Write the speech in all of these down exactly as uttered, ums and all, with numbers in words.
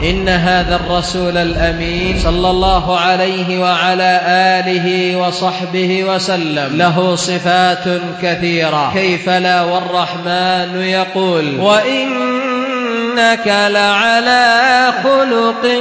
إن هذا الرسول الأمين صلى الله عليه وعلى آله وصحبه وسلم له صفات كثيرة، كيف لا والرحمن يقول: وإنك لعلى خلق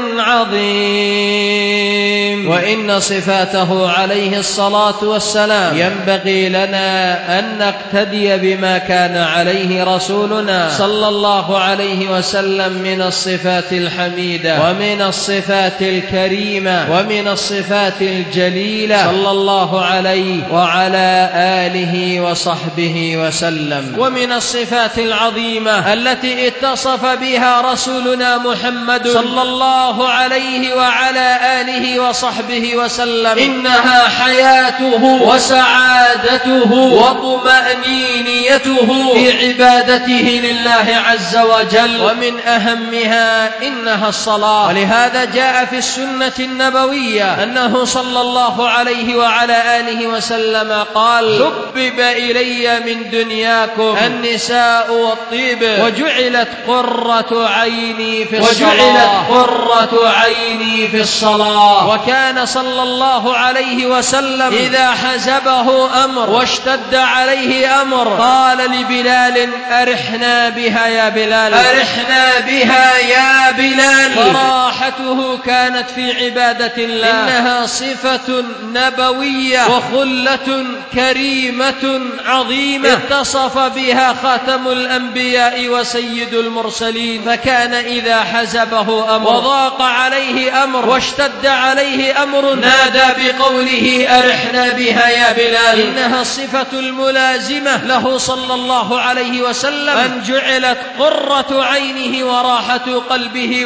عظيم. وإن صفاته عليه الصلاة والسلام ينبغي لنا أن نقتدي بما كان عليه رسولنا صلى الله عليه وسلم من الصفات الحميدة ومن الصفات الكريمة ومن الصفات الجليلة صلى الله عليه وعلى آله وصحبه وسلم. ومن الصفات العظيمة التي اتصف بها رسولنا محمد صلى الله عليه وعلى آله وصحبه وسلم إنها حياته وسعادته وطمأنينيته في عبادته لله عز وجل، ومن أهمها إنها الصلاة. ولهذا جاء في السنة النبوية أنه صلى الله عليه وعلى آله وسلم قال: حبب إلي من دنياكم النساء والطيب وجعلت قرة عيني في الصلاة وجعلت قرة عيني في الصلاة. وكان صلى الله عليه وسلم إذا حزبه أمر واشتد عليه أمر قال لبلال: أرحنا بها يا بلال، أرحنا بها يا بلال. فراحته كانت في عبادة الله، إنها صفة نبوية وخلة كريمة عظيمة اتصف بها خاتم الأنبياء وسيد المرسلين. فكان إذا حزبه أمر وضاق عليه أمر واشتد عليه أمر نادى بقوله: أرحنا بها يا بلال. إنها الصفة الملازمة له صلى الله عليه وسلم أن جعلت قرة عينه وراحة قلبه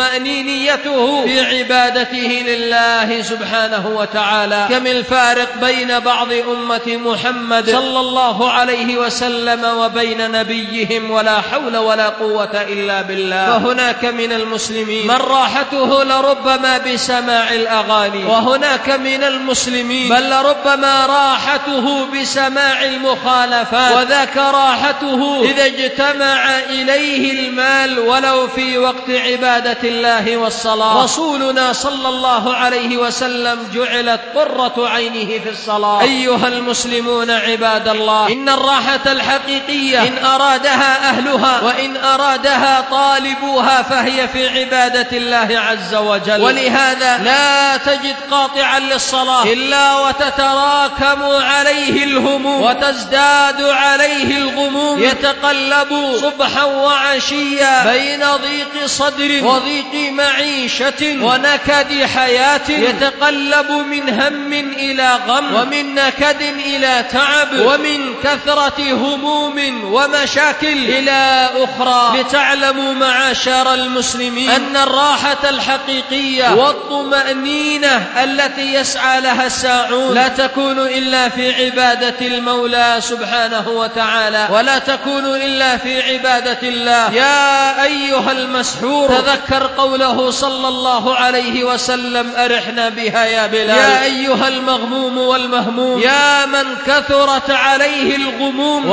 وطمأنينيته في عبادته لله سبحانه وتعالى. كم الفارق بين بعض أمة محمد صلى الله عليه وسلم وبين نبيهم، ولا حول ولا قوة إلا بالله. فهناك من المسلمين من راحته لربما بسماع الأغاني، وهناك من المسلمين بل لربما راحته بسماع المخالفات، وذاك راحته إذا اجتمع إليه المال ولو في وقت عبادة الله والصلاة. رسولنا صلى الله عليه وسلم جعلت قرة عينه في الصلاة. أيها المسلمون عباد الله، إن الراحة الحقيقية إن أرادها أهلها وإن أرادها طالبوها فهي في عبادة الله عز وجل. ولهذا لا تجد قاطعا للصلاة إلا وتتراكم عليه الهموم وتزداد عليه الغموم، يتقلب صبحا وعشيا بين ضيق صدر وضيق معيشة ونكد حياة، يتقلب من هم إلى غم ومن نكد إلى تعب ومن كثرة هموم ومشاكل إلى أخرى. لتعلموا معاشر المسلمين أن الراحة الحقيقية والطمأنينة التي يسعى لها الساعون لا تكون إلا في عبادة المولى سبحانه وتعالى، ولا تكون إلا في عبادة الله. يا أيها المسحور تذكر قوله صلى الله عليه وسلم: أرحنا بها يا بلال. يا أيها المغموم والمهموم، يا من كثرت عليه الغموم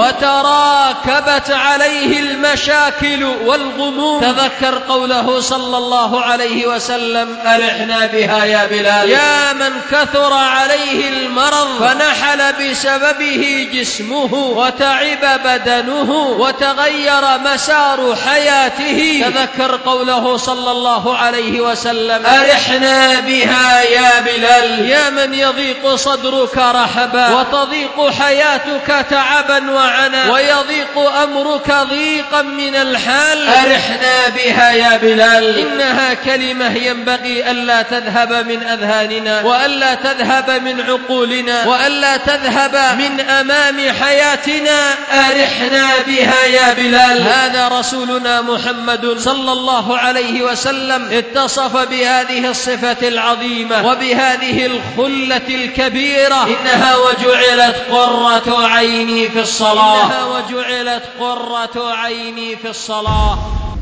وتراكبت عليه المشاكل والغموم، تذكر قوله صلى الله عليه وسلم: أرحنا بها يا بلال. يا من كثر عليه المرض فنحل بسببه جسمه وتعب بدنه وتغير مسار حياته، تذكر قوله صلى الله عليه وسلم: أرحنا بها يا بلال. يا من يضيق صدرك رحبا وتضيق حياتك تعبا وعنا ويضيق أمرك ضيقا من الحال، أرحنا بها يا بلال. إنها كلمة ينبغي ألا تذهب من أذهاننا وألا تذهب من عقولنا وألا تذهب من أمام حياتنا. أرحنا بها يا بلال. هذا رسولنا محمد صلى الله عليه وسلم اتصف بهذه الصفة العظيمة وبهذه الخلة الكبيرة: إنها وجعلت قرة عيني في الصلاة. إنها وجعلت قرة عيني في الصلاة.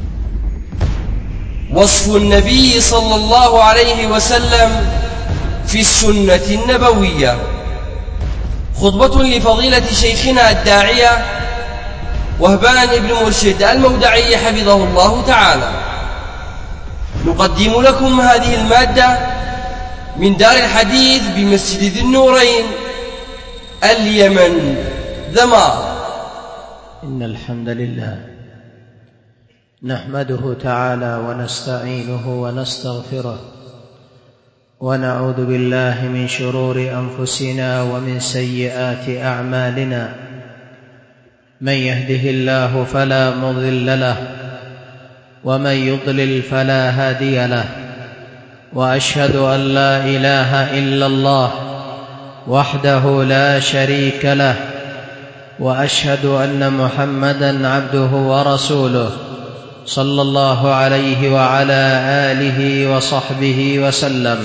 وصف النبي صلى الله عليه وسلم في السنة النبوية. خطبة لفضيلة شيخنا الداعية وهبان بن مرشد المودعي حفظه الله تعالى. نقدم لكم هذه المادة من دار الحديث بمسجد ذي النورين اليمن ذمار. إن الحمد لله نحمده تعالى ونستعينه ونستغفره ونعوذ بالله من شرور أنفسنا ومن سيئات أعمالنا. من يهده الله فلا مضل له ومن يضلل فلا هادي له، وأشهد أن لا إله إلا الله وحده لا شريك له، وأشهد أن محمدًا عبده ورسوله صلى الله عليه وعلى آله وصحبه وسلم.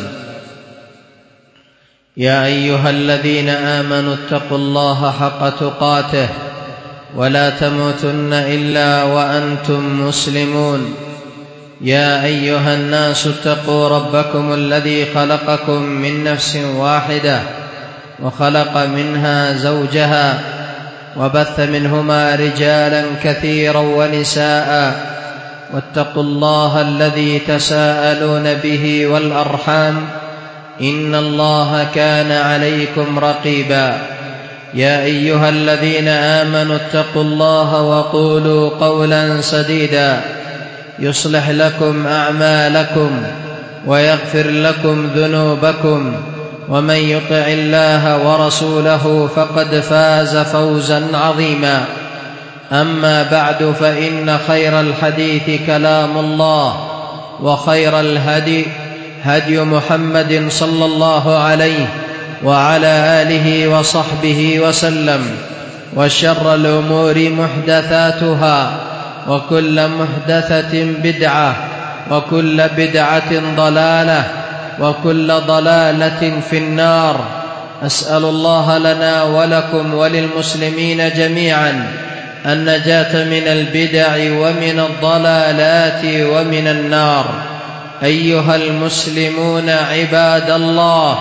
يا أيها الذين آمنوا اتقوا الله حق تقاته ولا تموتن إلا وأنتم مسلمون. يا أيها الناس اتقوا ربكم الذي خلقكم من نفس واحدة وخلق منها زوجها وبث منهما رجالا كثيرا ونساء، واتقوا الله الذي تساءلون به والأرحام إن الله كان عليكم رقيبا. يا أيها الذين آمنوا اتقوا الله وقولوا قولا سديدا يصلح لكم أعمالكم ويغفر لكم ذنوبكم، ومن يطع الله ورسوله فقد فاز فوزا عظيما. أما بعد، فإن خير الحديث كلام الله، وخير الهدي هدي محمد صلى الله عليه وعلى آله وصحبه وسلم، وشر الأمور محدثاتها، وكل محدثة بدعة، وكل بدعة ضلالة، وكل ضلالة في النار. أسأل الله لنا ولكم وللمسلمين جميعا النجاة من البدع ومن الضلالات ومن النار. أيها المسلمون عباد الله،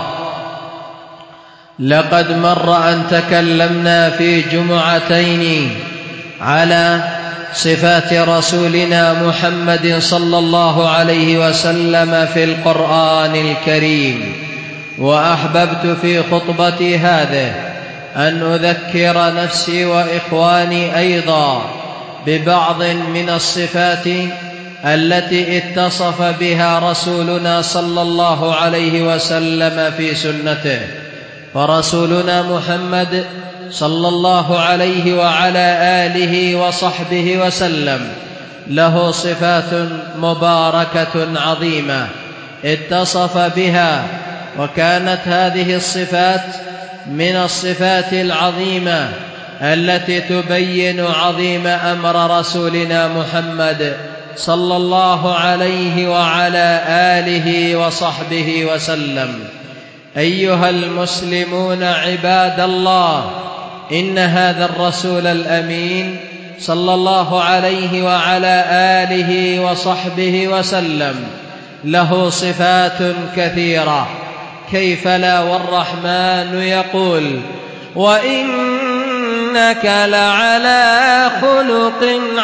لقد مر أن تكلمنا في جمعتين على صفات رسولنا محمد صلى الله عليه وسلم في القرآن الكريم، وأحببت في خطبتي هذه أن أذكر نفسي وإخواني أيضا ببعض من الصفات التي اتصف بها رسولنا صلى الله عليه وسلم في سنته. فرسولنا محمد صلى الله عليه وعلى آله وصحبه وسلم له صفات مباركة عظيمة اتصف بها، وكانت هذه الصفات من الصفات العظيمة التي تبين عظيم أمر رسولنا محمد صلى الله عليه وعلى آله وصحبه وسلم. أيها المسلمون عباد الله، إن هذا الرسول الأمين صلى الله عليه وعلى آله وصحبه وسلم له صفات كثيرة، كيف لا، والرحمن يقول: وإنك لعلى خلق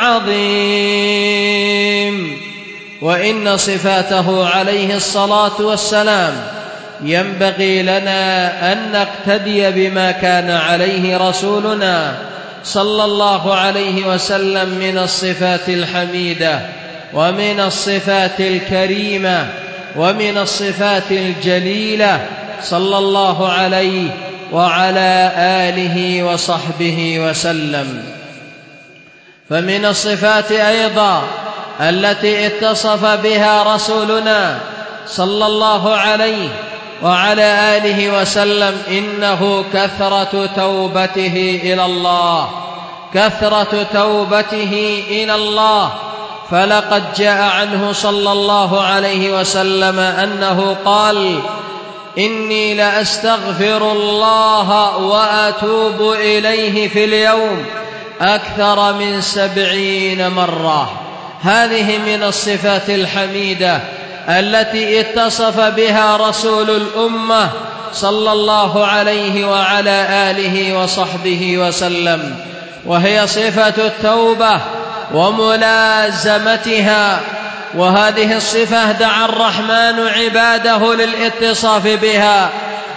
عظيم. وإن صفاته عليه الصلاة والسلام ينبغي لنا أن نقتدي بما كان عليه رسولنا صلى الله عليه وسلم من الصفات الحميدة، ومن الصفات الكريمة، ومن الصفات الجليلة صلى الله عليه وعلى آله وصحبه وسلم. فمن الصفات أيضا التي اتصف بها رسولنا صلى الله عليه وعلى آله وسلم إنه كثرة توبته إلى الله، كثرة توبته إلى الله. فلقد جاء عنه صلى الله عليه وسلم أنه قال: إني لأستغفر الله وأتوب إليه في اليوم أكثر من سبعين مرة. هذه من الصفات الحميدة التي اتصف بها رسول الأمة صلى الله عليه وعلى آله وصحبه وسلم، وهي صفة التوبة وملازمتها وهذه الصفة دعا الرحمن عباده للاتصاف بها: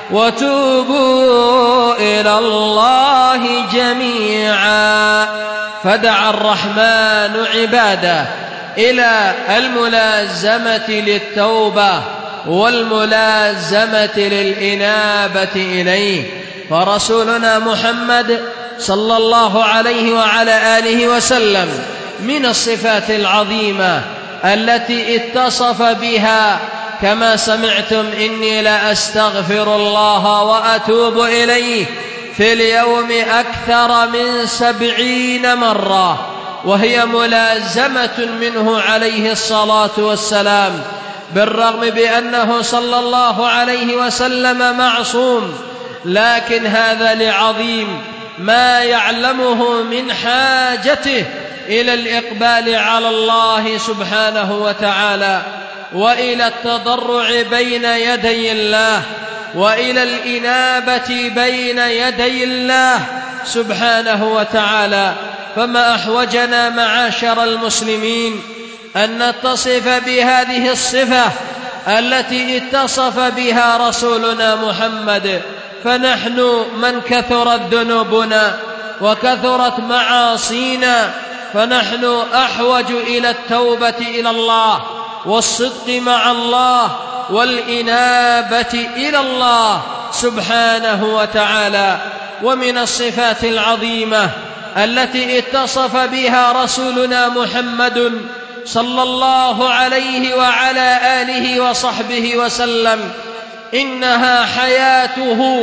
وتوبوا إلى الله جميعا. فدعا الرحمن عباده إلى الملازمة للتوبة والملازمة للإنابة إليه. فرسولنا محمد صلى الله عليه وعلى آله وسلم من الصفات العظيمة التي اتصف بها كما سمعتم: إني لأستغفر الله وأتوب إليه في اليوم أكثر من سبعين مرة، وهي ملازمة منه عليه الصلاة والسلام، بالرغم بأنه صلى الله عليه وسلم معصوم، لكن هذا لعظيم ما يعلمه من حاجته إلى الإقبال على الله سبحانه وتعالى، وإلى التضرع بين يدي الله، وإلى الإنابة بين يدي الله سبحانه وتعالى. فما أحوجنا معاشر المسلمين أن نتصف بهذه الصفة التي اتصف بها رسولنا محمد، فنحن من كثرت ذنوبنا وكثرت معاصينا، فنحن أحوج إلى التوبة إلى الله والصدق مع الله والإنابة إلى الله سبحانه وتعالى. ومن الصفات العظيمة التي اتصف بها رسولنا محمد صلى الله عليه وعلى آله وصحبه وسلم: إنها حياته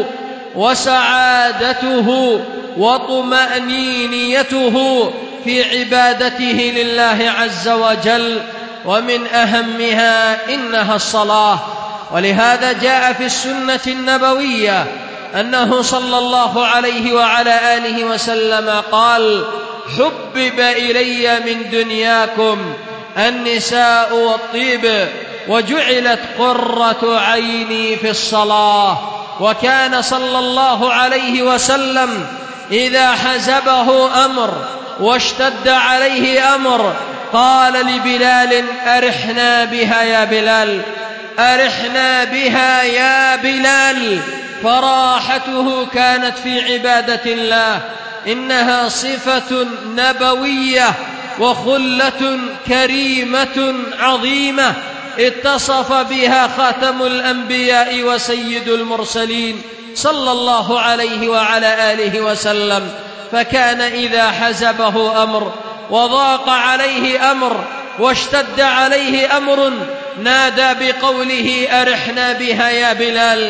وسعادته وطمأنينيته في عبادته لله عز وجل، ومن أهمها إنها الصلاة. ولهذا جاء في السنة النبوية أنه صلى الله عليه وعلى آله وسلم قال: حبب إلي من دنياكم النساء والطيب وجعلت قرة عيني في الصلاة. وكان صلى الله عليه وسلم إذا حزبه أمر واشتد عليه أمر قال لبلال: أرحنا بها يا بلال، أرحنا بها يا بلال. فراحته كانت في عبادة الله، إنها صفة نبوية وخلة كريمة عظيمة اتصف بها خاتم الأنبياء وسيد المرسلين صلى الله عليه وعلى آله وسلم. فكان إذا حزبه أمر وضاق عليه أمر واشتد عليه أمر نادى بقوله: أرحنا بها يا بلال،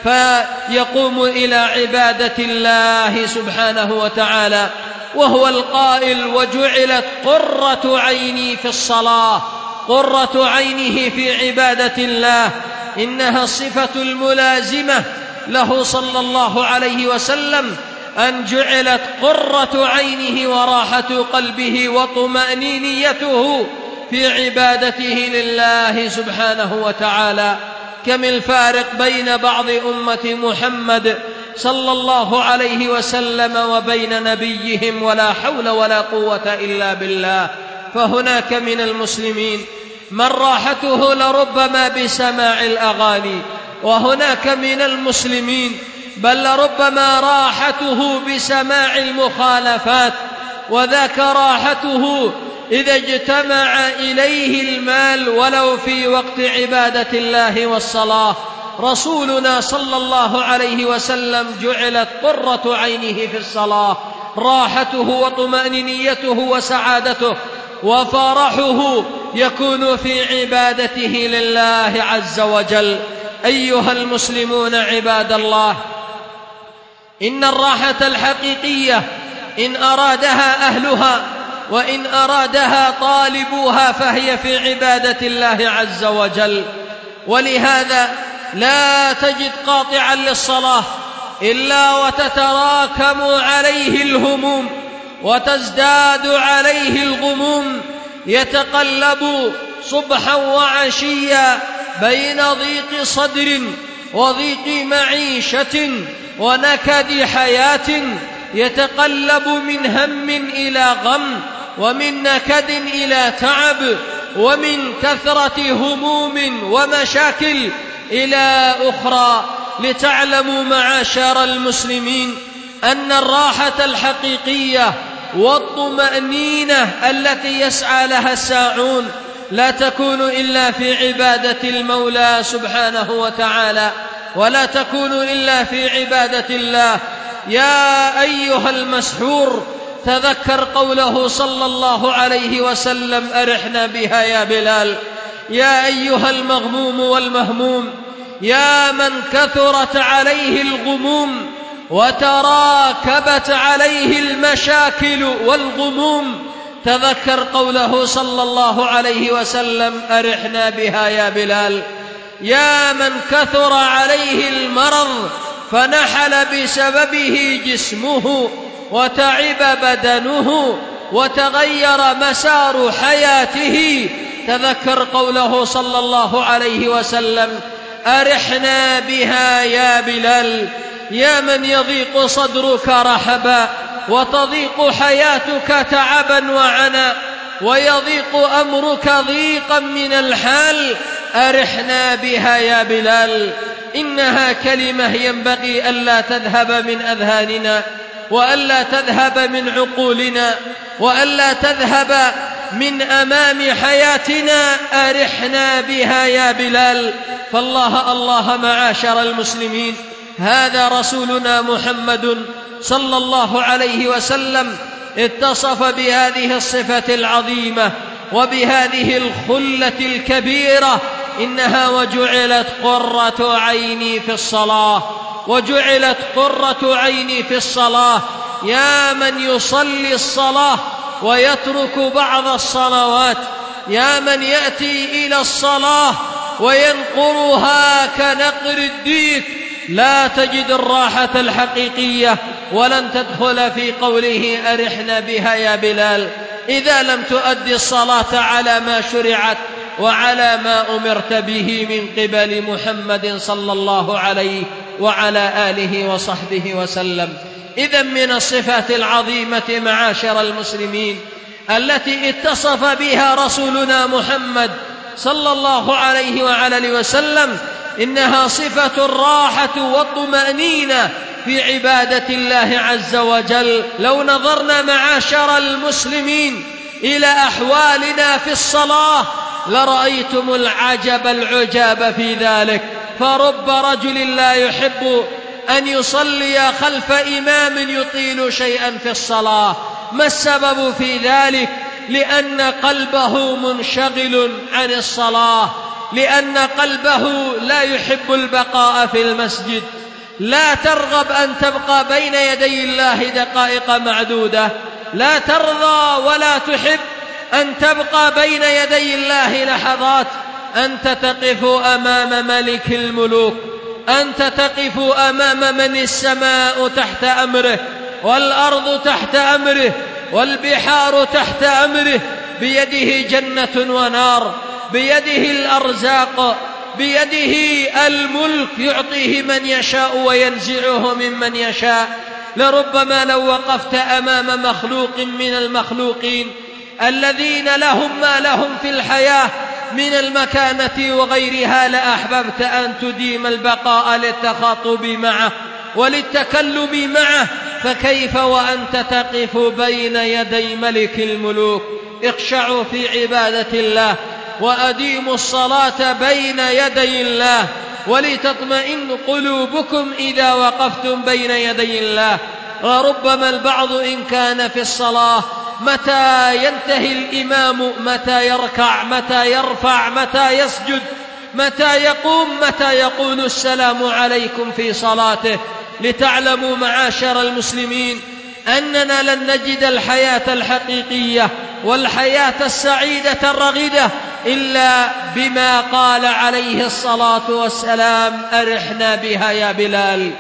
فيقوم إلى عبادة الله سبحانه وتعالى، وهو القائل: وجعلت قرة عيني في الصلاة. قرة عينه في عبادة الله إنها الصفة الملازمة له صلى الله عليه وسلم، أن جعلت قرة عينه وراحة قلبه وطمأنينيته في عبادته لله سبحانه وتعالى. كم الفارق بين بعض أمة محمد صلى الله عليه وسلم وبين نبيهم، ولا حول ولا قوة إلا بالله. فهناك من المسلمين من راحته لربما بسماع الأغاني، وهناك من المسلمين بل لربما راحته بسماع المخالفات، وذاك راحته إذا اجتمع إليه المال ولو في وقت عبادة الله والصلاة. رسولنا صلى الله عليه وسلم جعلت قرة عينه في الصلاة، راحته وطمأنينيته وسعادته وفرحه يكون في عبادته لله عز وجل. أيها المسلمون عباد الله، إن الراحة الحقيقية إن أرادها أهلها وإن أرادها طالبوها فهي في عبادة الله عز وجل. ولهذا لا تجد قاطعا للصلاة إلا وتتراكم عليه الهموم وتزداد عليه الغموم، يتقلب صبحا وعشيا بين ضيق صدر وضيق معيشة ونكد حياة يتقلب من هم إلى غم، ومن نكد إلى تعب، ومن كثرة هموم ومشاكل إلى أخرى، لتعلموا معاشر المسلمين أن الراحة الحقيقية والطمأنينة التي يسعى لها الساعون لا تكون إلا في عبادة المولى سبحانه وتعالى، ولا تكون إلا في عبادة الله. يا أيها المسحور، تذكر قوله صلى الله عليه وسلم: أرحنا بها يا بلال. يا أيها المغموم والمهموم، يا من كثرت عليه الغموم وتراكبت عليه المشاكل والغموم، تذكر قوله صلى الله عليه وسلم: أرحنا بها يا بلال. يا من كثر عليه المرض فنحل بسببه جسمه وتعب بدنه وتغير مسار حياته، تذكر قوله صلى الله عليه وسلم: أرحنا بها يا بلال. يا من يضيق صدرك رحبا وتضيق حياتك تعبا وعنا ويضيق أمرك ضيقا من الحال، أرحنا بها يا بلال. إنها كلمة ينبغي ألا تذهب من أذهاننا، وألا تذهب من عقولنا، وألا تذهب من أمام حياتنا. أرحنا بها يا بلال. فالله الله معاشر المسلمين، هذا رسولنا محمد صلى الله عليه وسلم اتصف بهذه الصفة العظيمة وبهذه الخلة الكبيرة: إنها وجعلت قرة عيني في الصلاة، وجعلت قرة عيني في الصلاة. يا من يصلي الصلاة ويترك بعض الصلوات، يا من يأتي إلى الصلاة وينقرها كنقر الديك، لا تجد الراحة الحقيقية، ولن تدخل في قوله: أرحنا بها يا بلال، إذا لم تؤدي الصلاة على ما شرعت وعلى ما أمرت به من قبل محمد صلى الله عليه وعلى آله وصحبه وسلم. إذن من الصفات العظيمة معاشر المسلمين التي اتصف بها رسولنا محمد صلى الله عليه وعلى آله وسلم، إنها صفة الراحة والطمأنينة في عبادة الله عز وجل. لو نظرنا معاشر المسلمين إلى أحوالنا في الصلاة لرأيتم العجب العجاب في ذلك. فرب رجل لا يحب أن يصلي خلف إمام يطيل شيئا في الصلاة. ما السبب في ذلك؟ لأن قلبه منشغل عن الصلاة، لأن قلبه لا يحب البقاء في المسجد. لا ترغب أن تبقى بين يدي الله دقائق معدودة، لا ترضى ولا تحب أن تبقى بين يدي الله لحظات. أنت تقف أمام ملك الملوك، أنت تقف أمام من السماء تحت أمره والأرض تحت أمره والبحار تحت أمره، بيده جنة ونار، بيده الأرزاق، بيده الملك، يعطيه من يشاء وينزعه ممن يشاء. لربما لو وقفت أمام مخلوق من المخلوقين الذين لهم ما لهم في الحياة من المكانة وغيرها لأحببت أن تديم البقاء للتخاطب معه وللتكلم معه، فكيف وأنت تقف بين يدي ملك الملوك؟ اخشعوا في عبادة الله وأديموا الصلاة بين يدي الله، ولتطمئن قلوبكم إذا وقفتم بين يدي الله. وربما البعض إن كان في الصلاة متى ينتهي الإمام، متى يركع، متى يرفع، متى يسجد، متى يقوم، متى يقول السلام عليكم في صلاته. لتعلموا معاشر المسلمين أننا لن نجد الحياة الحقيقية والحياة السعيدة الرغدة إلا بما قال عليه الصلاة والسلام: أرحنا بها يا بلال.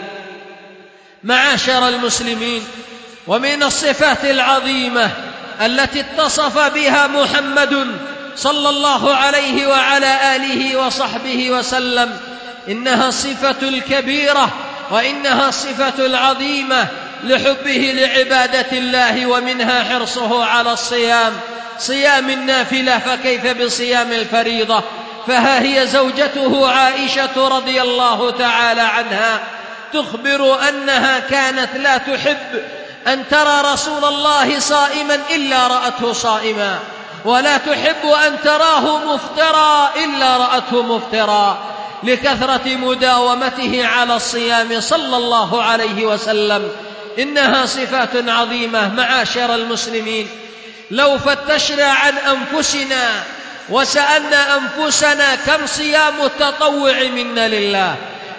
معاشر المسلمين، ومن الصفات العظيمة التي اتصف بها محمد صلى الله عليه وعلى آله وصحبه وسلم، إنها الصفة الكبيرة وإنها الصفة العظيمة لحبه لعبادة الله، ومنها حرصه على الصيام، صيام النافلة، فكيف بصيام الفريضة؟ فها هي زوجته عائشة رضي الله تعالى عنها تخبر أنها كانت لا تحب أن ترى رسول الله صائما إلا رأته صائما، ولا تحب أن تراه مفطرا إلا رأته مفطرا، لكثرة مداومته على الصيام صلى الله عليه وسلم. إنها صفات عظيمة معاشر المسلمين. لو فتشنا عن أنفسنا وسألنا أنفسنا كم صيام التطوع منا لله،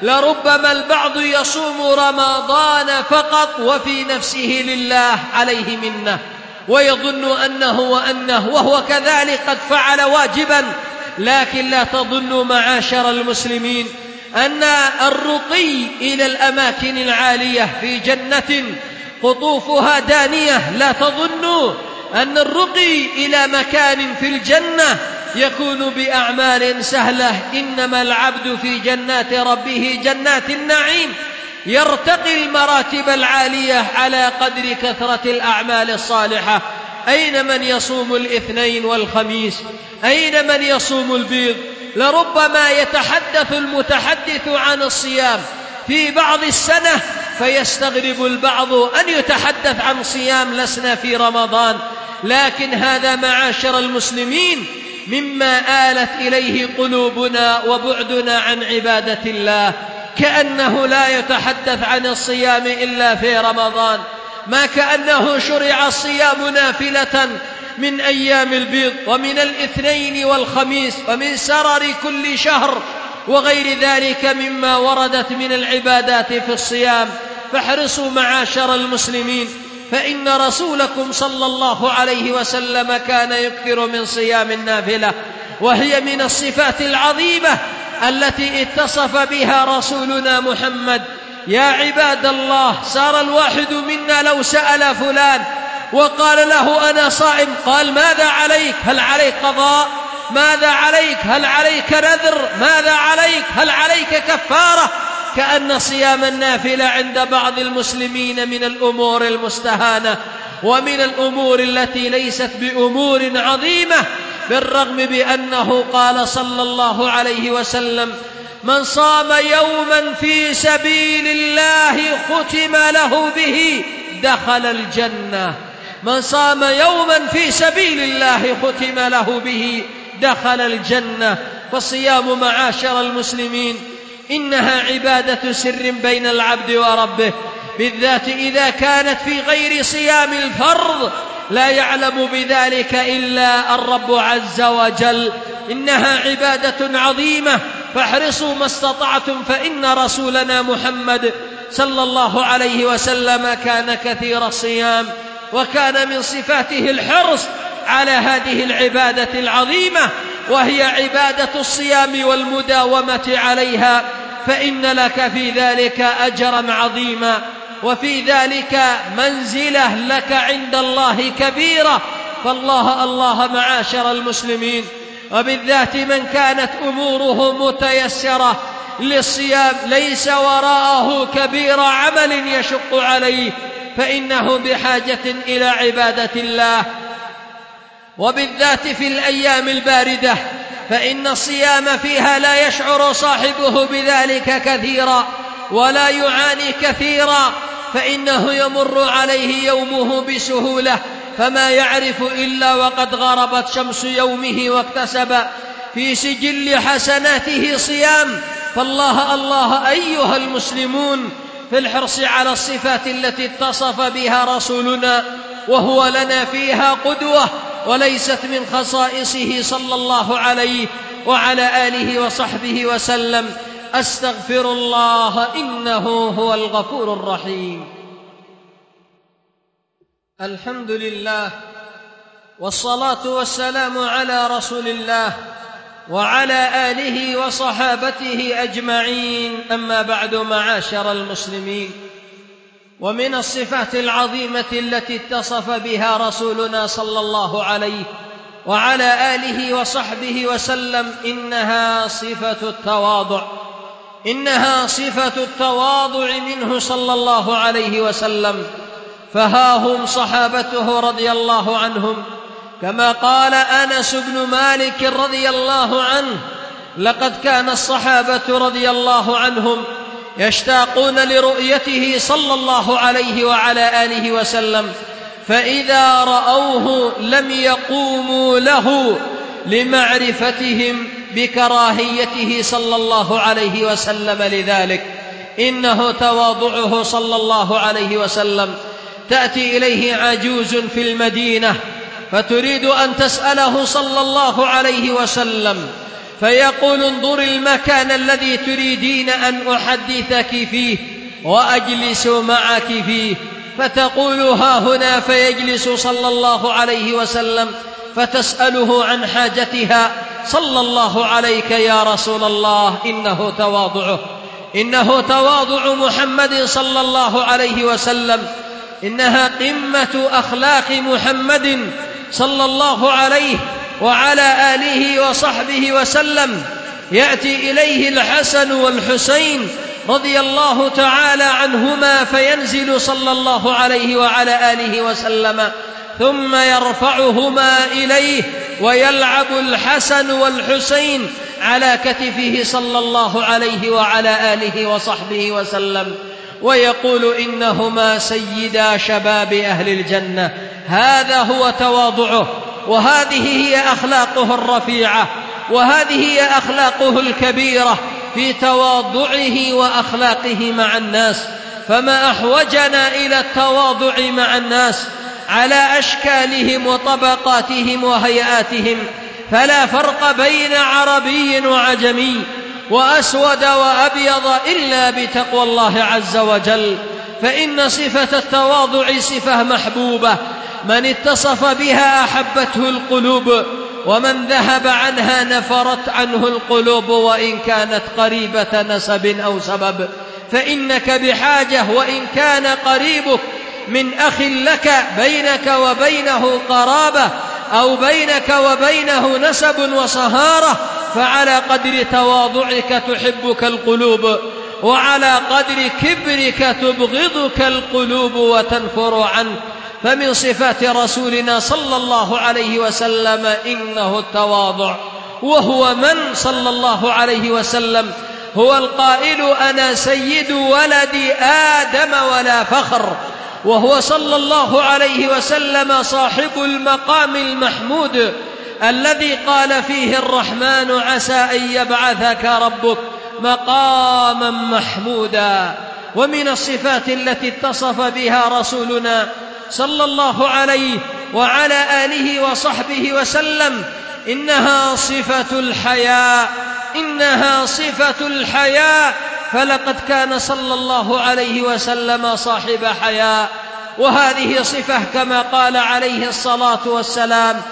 لربما البعض يصوم رمضان فقط وفي نفسه لله عليه منه، ويظن أنه وأنه وهو كذلك قد فعل واجبا. لكن لا تظنوا معاشر المسلمين أن الرقي إلى الأماكن العالية في جنة قطوفها دانية، لا تظنوا أن الرقي إلى مكان في الجنة يكون بأعمال سهلة. إنما العبد في جنات ربه جنات النعيم يرتقي المراتب العالية على قدر كثرة الأعمال الصالحة. أين من يصوم الاثنين والخميس؟ أين من يصوم البيض؟ لربما يتحدث المتحدث عن الصيام في بعض السنة فيستغرب البعض أن يتحدث عن صيام لسنا في رمضان. لكن هذا معاشر المسلمين مما آلت إليه قلوبنا وبعدنا عن عبادة الله، كأنه لا يتحدث عن الصيام إلا في رمضان، ما كأنه شرع الصيام نافلة من أيام البيض ومن الاثنين والخميس ومن سرر كل شهر وغير ذلك مما وردت من العبادات في الصيام. فاحرصوا معاشر المسلمين، فإن رسولكم صلى الله عليه وسلم كان يكثر من صيام النافلة، وهي من الصفات العظيمة التي اتصف بها رسولنا محمد. يا عباد الله، صار الواحد منا لو سأل فلان وقال له أنا صائم، قال ماذا عليك؟ هل عليك قضاء؟ ماذا عليك؟ هل عليك نذر؟ ماذا عليك؟ هل عليك كفارة؟ كأن صيام النافلة عند بعض المسلمين من الأمور المستهانة ومن الأمور التي ليست بأمور عظيمة، بالرغم بأنه قال صلى الله عليه وسلم: من صام يوما في سبيل الله ختم له به دخل الجنة. من صام يوما في سبيل الله ختم له به دخل الجنة. فالصيام معاشر المسلمين إنها عبادة سر بين العبد وربه، بالذات إذا كانت في غير صيام الفرض لا يعلم بذلك إلا الرب عز وجل. إنها عبادة عظيمة، فاحرصوا ما استطعتم، فإن رسولنا محمد صلى الله عليه وسلم كان كثير الصيام، وكان من صفاته الحرص على هذه العبادة العظيمة، وهي عبادة الصيام والمداومة عليها، فإن لك في ذلك أجرا عظيما، وفي ذلك منزلة لك عند الله كبيرة. فالله الله معاشر المسلمين، وبالذات من كانت أموره متيسرة للصيام ليس وراءه كبير عمل يشق عليه، فإنه بحاجة إلى عبادة الله، وبالذات في الأيام الباردة، فإن الصيام فيها لا يشعر صاحبه بذلك كثيرا ولا يعاني كثيرا، فإنه يمر عليه يومه بسهولة، فما يعرف إلا وقد غربت شمس يومه واكتسب في سجل حسناته صيام. فالله الله أيها المسلمون في الحرص على الصفات التي اتصف بها رسولنا، وهو لنا فيها قدوة، وليست من خصائصه صلى الله عليه وعلى آله وصحبه وسلم. أستغفر الله إنه هو الغفور الرحيم. الحمد لله، والصلاة والسلام على رسول الله وعلى آله وصحابته أجمعين. أما بعد، معاشر المسلمين، ومن الصفات العظيمة التي اتصف بها رسولنا صلى الله عليه وعلى آله وصحبه وسلم إنها صفة التواضع. إنها صفة التواضع منه صلى الله عليه وسلم. فها هم صحابته رضي الله عنهم، كما قال أنس بن مالك رضي الله عنه: لقد كان الصحابة رضي الله عنهم يشتاقون لرؤيته صلى الله عليه وعلى آله وسلم، فإذا رأوه لم يقوموا له لمعرفتهم بكراهيته صلى الله عليه وسلم لذلك. إنه تواضعه صلى الله عليه وسلم. تأتي إليه عجوز في المدينة فتريد أن تسأله صلى الله عليه وسلم، فيقول: انظر المكان الذي تريدين أن أحدثك فيه وأجلس معك فيه. فتقول: ها هنا. فيجلس صلى الله عليه وسلم فتسأله عن حاجتها: صلى الله عليك يا رسول الله. إنه تواضعه، إنه تواضع محمد صلى الله عليه وسلم. إنها قمة أخلاق محمد صلى الله عليه وعلى آله وصحبه وسلم. يأتي إليه الحسن والحسين رضي الله تعالى عنهما فينزل صلى الله عليه وعلى آله وسلم، ثم يرفعهما إليه ويلعب الحسن والحسين على كتفه صلى الله عليه وعلى آله وصحبه وسلم، ويقول: إنهما سيدا شباب أهل الجنة. هذا هو تواضعه، وهذه هي أخلاقه الرفيعة، وهذه هي أخلاقه الكبيرة في تواضعه وأخلاقه مع الناس. فما أحوجنا إلى التواضع مع الناس على أشكالهم وطبقاتهم وهيئاتهم، فلا فرق بين عربي وعجمي وأسود وأبيض إلا بتقوى الله عز وجل. فإن صفة التواضع صفة محبوبة، من اتصف بها أحبته القلوب، ومن ذهب عنها نفرت عنه القلوب، وإن كانت قريبة نسب أو سبب. فإنك بحاجة، وإن كان قريبك من أخ لك بينك وبينه قرابة أو بينك وبينه نسب وصهارة، فعلى قدر تواضعك تحبك القلوب، وعلى قدر كبرك تبغضك القلوب وتنفر عنه. فمن صفات رسولنا صلى الله عليه وسلم إنه التواضع، وهو من صلى الله عليه وسلم هو القائل: أنا سيد ولد آدم ولا فخر. وهو صلى الله عليه وسلم صاحب المقام المحمود الذي قال فيه الرحمن: عسى أن يبعثك ربك مقاما محمودا. ومن الصفات التي اتصف بها رسولنا صلى الله عليه وعلى آله وصحبه وسلم إنها صفة الحياء، إنها صفة الحياء. فلقد كان صلى الله عليه وسلم صاحب حياء، وهذه صفة كما قال عليه الصلاة والسلام: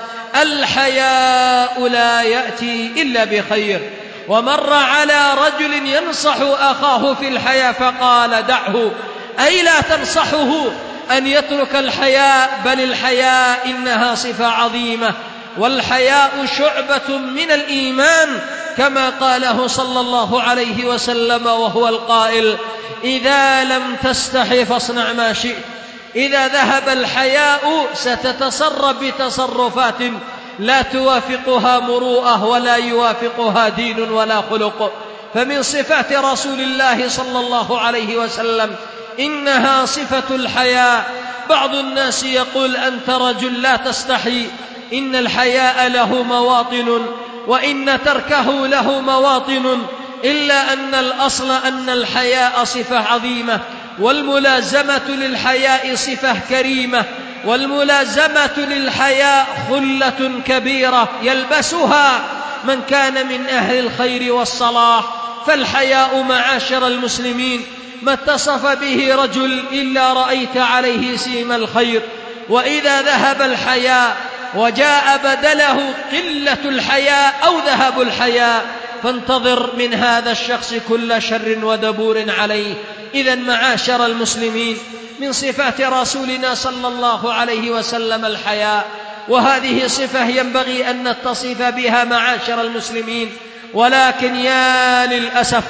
الحياء لا يأتي إلا بخير. ومر على رجل ينصح أخاه في الحياء فقال: دعه، أي لا تنصحه أن يترك الحياء، بل الحياء إنها صفة عظيمة، والحياء شعبة من الإيمان، كما قاله صلى الله عليه وسلم وهو القائل: إذا لم تستحي فاصنع ما شئت. إذا ذهب الحياء ستتصرف بتصرفات لا توافقها مروءة ولا يوافقها دين ولا خلق. فمن صفات رسول الله صلى الله عليه وسلم إنها صفة الحياء. بعض الناس يقول: أنت رجل لا تستحي. إن الحياء له مواطن، وإن تركه له مواطن، إلا أن الأصل أن الحياء صفة عظيمة، والملازمة للحياء صفة كريمة، والملازمة للحياء خلة كبيرة يلبسها من كان من أهل الخير والصلاح. فالحياء معاشر المسلمين ما اتصف به رجل إلا رأيت عليه سيم الخير. وإذا ذهب الحياء وجاء بدله قلة الحياء أو ذهب الحياء فانتظر من هذا الشخص كل شر ودبور عليه. إذن معاشر المسلمين من صفات رسولنا صلى الله عليه وسلم الحياء، وهذه صفة ينبغي أن نتصف بها معاشر المسلمين. ولكن يا للأسف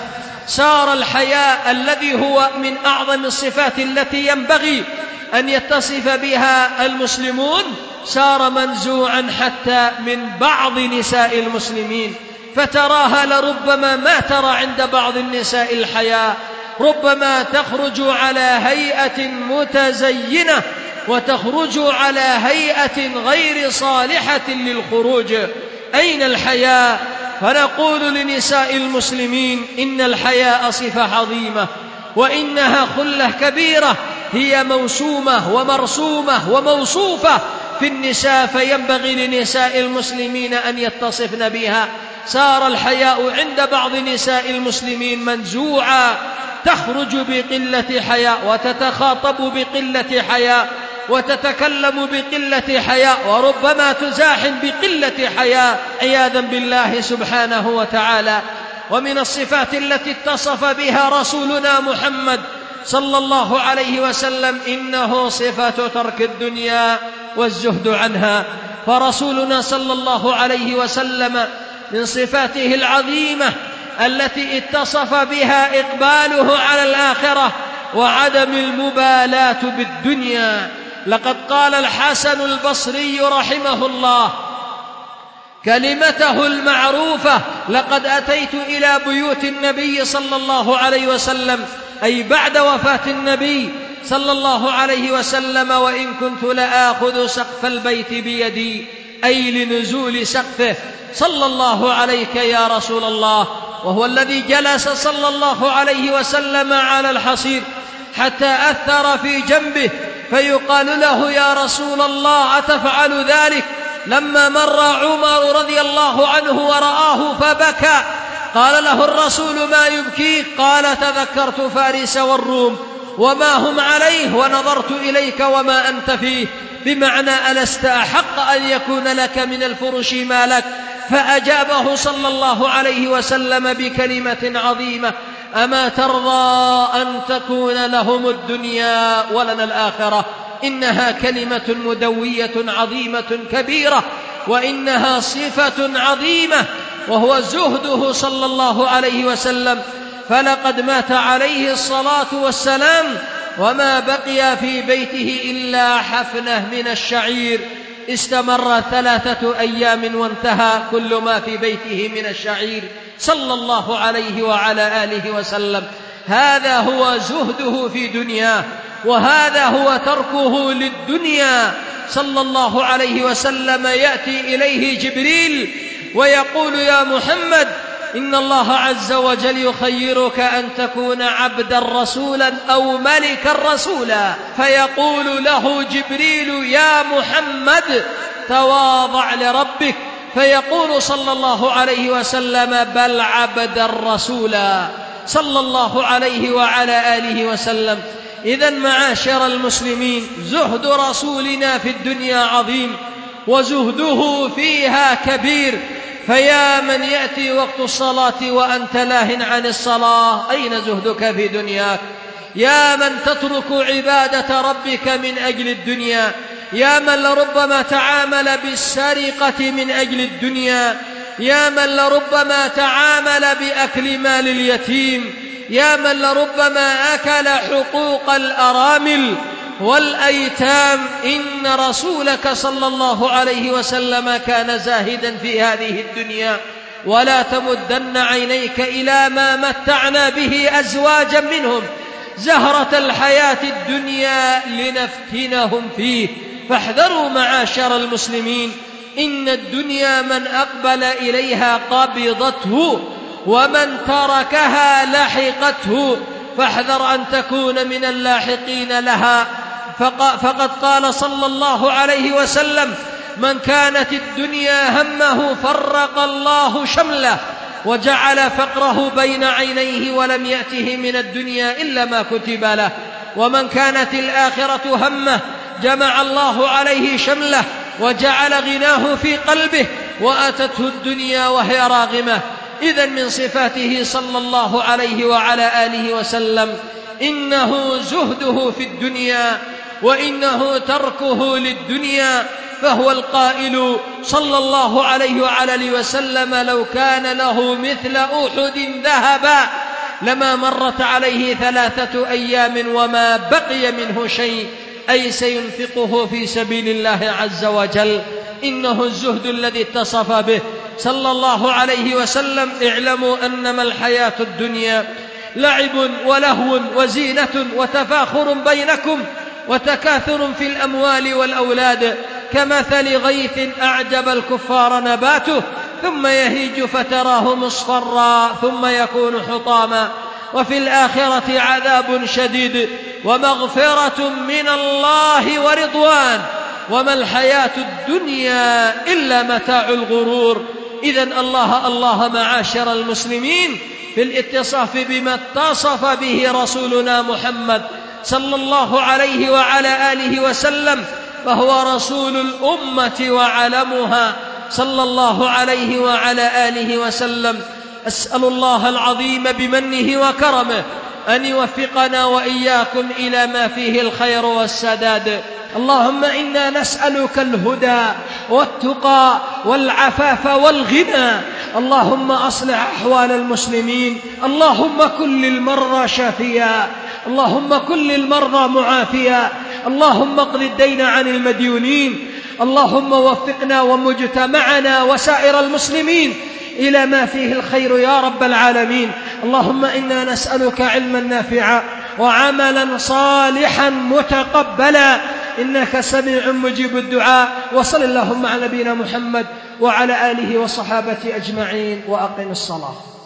صار الحياء الذي هو من أعظم الصفات التي ينبغي أن يتصف بها المسلمون صار منزوعا حتى من بعض نساء المسلمين، فتراها لربما ما ترى عند بعض النساء الحياء، ربما تخرج على هيئة متزينة وتخرج على هيئة غير صالحة للخروج. أين الحياء؟ فنقول لنساء المسلمين إن الحياء صفة عظيمة، وإنها خلة كبيرة هي موسومة ومرسومة وموصوفة في النساء، فينبغي لنساء المسلمين أن يتصفن بها. صار الحياء عند بعض نساء المسلمين منزوعا، تخرج بقلة حياء وتتخاطب بقلة حياء وتتكلم بقلة حياء وربما تزاحم بقلة حياء عياذا بالله سبحانه وتعالى. ومن الصفات التي اتصف بها رسولنا محمد صلى الله عليه وسلم إنه صفة ترك الدنيا والزهد عنها. فرسولنا صلى الله عليه وسلم من صفاته العظيمة التي اتصف بها إقباله على الآخرة وعدم المبالاة بالدنيا. لقد قال الحسن البصري رحمه الله كلمته المعروفة: لقد أتيت إلى بيوت النبي صلى الله عليه وسلم، أي بعد وفاة النبي صلى الله عليه وسلم، وإن كنت لآخذ سقف البيت بيدي، أي لنزول سقفه صلى الله عليك يا رسول الله. وهو الذي جلس صلى الله عليه وسلم على الحصير حتى أثر في جنبه، فيقال له: يا رسول الله أتفعل ذلك؟ لما مر عمر رضي الله عنه ورآه فبكى، قال له الرسول: ما يبكيك؟ قال: تذكرت فارس والروم وما هم عليه ونظرت إليك وما أنت فيه، بمعنى ألست أحق أن يكون لك من الفرش ما لك؟ فأجابه صلى الله عليه وسلم بكلمة عظيمة: أما ترضى أن تكون لهم الدنيا ولنا الآخرة؟ إنها كلمة مدوية عظيمة كبيرة، وإنها صفة عظيمة، وهو زهده صلى الله عليه وسلم. فلقد مات عليه الصلاة والسلام وما بقي في بيته إلا حفنة من الشعير، استمر ثلاثة أيام وانتهى كل ما في بيته من الشعير صلى الله عليه وعلى آله وسلم. هذا هو زهده في دنياه، وهذا هو تركه للدنيا صلى الله عليه وسلم. يأتي إليه جبريل ويقول: يا محمد، إن الله عز وجل يخيرك أن تكون عبدا رسولا أو ملكا رسولا، فيقول له جبريل: يا محمد تواضع لربك، فيقول صلى الله عليه وسلم: بل عبدا رسولا صلى الله عليه وعلى آله وسلم. إذن معاشر المسلمين، زهد رسولنا في الدنيا عظيم وزهده فيها كبير. فيا من يأتي وقت الصلاة وأنت لاهٍ عن الصلاة، أين زهدك في دنياك؟ يا من تترك عبادة ربك من أجل الدنيا، يا من لربما تعامل بالسرقة من أجل الدنيا، يا من لربما تعامل بأكل مال اليتيم، يا من لربما أكل حقوق الأرامل والأيتام. إن رسولك صلى الله عليه وسلم كان زاهدا في هذه الدنيا. ولا تمدن عينيك إلى ما متعنا به أزواجا منهم زهرة الحياة الدنيا لنفتنهم فيه. فاحذروا معاشر المسلمين، إن الدنيا من أقبل إليها قبضته ومن تركها لحقته، فاحذر أن تكون من اللاحقين لها. فقد قال صلى الله عليه وسلم: من كانت الدنيا همه فرق الله شمله وجعل فقره بين عينيه ولم يأته من الدنيا إلا ما كتب له، ومن كانت الآخرة همه جمع الله عليه شمله وجعل غناه في قلبه وأتته الدنيا وهي راغمة. إذن من صفاته صلى الله عليه وعلى آله وسلم إنه زهده في الدنيا وإنه تركه للدنيا. فهو القائل صلى الله عليه وعلى آله وسلم: لو كان له مثل أحد ذهبا لما مرت عليه ثلاثة أيام وما بقي منه شيء، أي سينفقه في سبيل الله عز وجل. إنه الزهد الذي اتصف به صلى الله عليه وسلم. اعلموا أنما الحياة الدنيا لعب ولهو وزينة وتفاخر بينكم وتكاثر في الأموال والأولاد، كمثل غيث أعجب الكفار نباته ثم يهيج فتراه مصفرا ثم يكون حطاما، وفي الآخرة عذاب شديد ومغفرة من الله ورضوان، وما الحياة الدنيا إلا متاع الغرور. إذن الله الله معاشر المسلمين في الاتصاف بما اتصف به رسولنا محمد صلى الله عليه وعلى آله وسلم، فهو رسول الأمة وعلمها صلى الله عليه وعلى آله وسلم. أسأل الله العظيم بمنه وكرمه أن يوفقنا وإياكم إلى ما فيه الخير والسداد. اللهم إنا نسألك الهدى والتقى والعفاف والغنى. اللهم أصلح أحوال المسلمين. اللهم كن للمرضى شافيا، اللهم كن للمرضى معافيا، اللهم اقض الدين عن المديونين. اللهم وفقنا ومجتمعنا وسائر المسلمين إلى ما فيه الخير يا رب العالمين. اللهم إنا نسألك علما نافعا وعملا صالحا متقبلا، إنك سميع مجيب الدعاء. وصل اللهم على نبينا محمد وعلى آله وصحابته أجمعين، وأقم الصلاة.